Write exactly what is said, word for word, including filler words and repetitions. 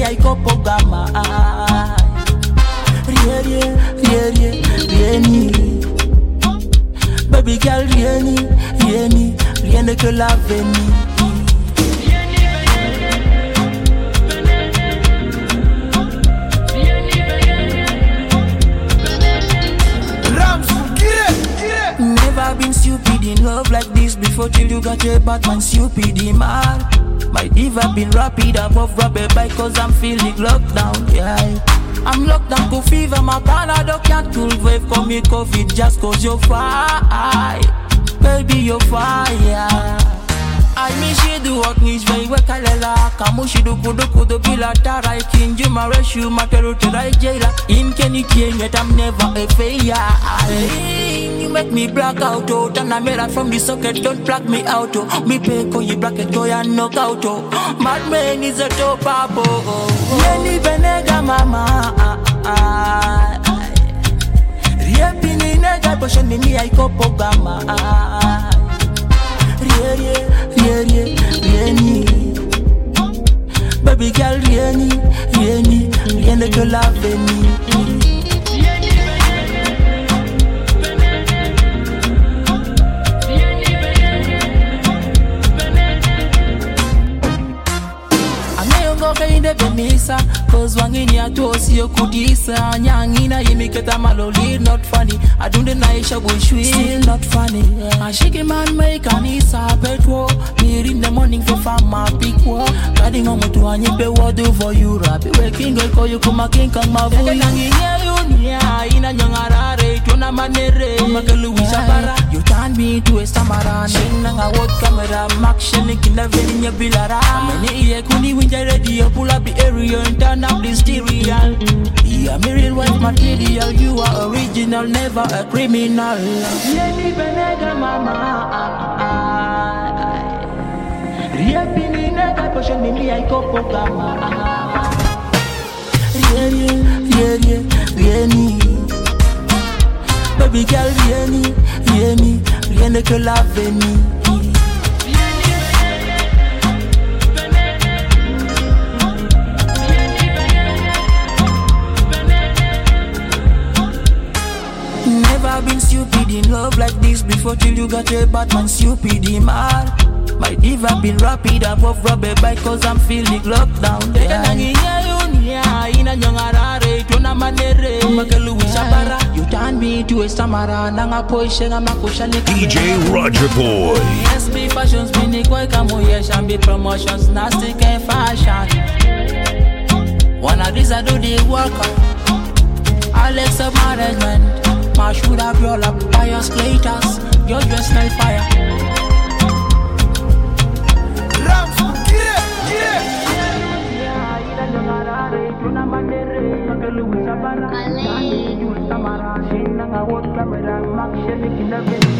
aikopogama. Rie, rie, rie, rieni. Baby girl, rieni, rieni, rien que la veni. Never been stupid in love like this before till you got a bad man stupid in man. My diva been rapid above rubber bike cause I'm feeling locked down, yeah. I'm locked down to fever, my Canada can't cool wave, call me COVID just cause you're fire. Baby, you're fire. I miss you do what needs very well, Kalela. Kamushi do kudo kudo bila tarai king. You my rescue, my terror to die jailer. In Kenny King, yet I'm never a failure. You make me black out, oh. Turn a mirror from the socket, don't plug me out, oh. Me pay call you bracket, go and knock out, oh. Madman is a top up, oh. Yeni benega mama. Riepini nega, but me me I kopo gama. Rie, rie, rie, rieni. Baby girl, rieni, rieni, rien que la veni. Inde benisa, cause wangini atosi yokudisa. Nyangina yimiketa maloli, not funny. I don't deny shabushwi, still not funny. Yeah. I shake a man make anisa petwo. Me in the morning for fama big war. Guarding on to anyipe wadu for you rap. Waking girl call you kuma king kang mavu. Nangi yunia ina nyongarare tuna manere. Makalu wishabara. You turn me to a samaran. Shinanga what camera mak shenik in the venue bilara. Many ye kuni winja radio. Pull up the area and turn up the stereo. Yeah, me real white material. You are original, never a criminal. Yeni benega mama. Riepini nega potion me me I kopo gama. Rieni, rieni, rieni. Baby girl, rieni, rieni, rien que la veni. Never been stupid in love like this before till you got a bad man stupid in man. My diva been rapid above rubber bike cause I'm feeling locked down. You turn me to a samara. D J Roger Boy. Yes, be fashions, be nikoi kamoyesh and be promotions, nasty and fashion. One of these I do the work on. Alex of management. I should have roll up by your skaters. Your dress like fire. Rams, get it, get it.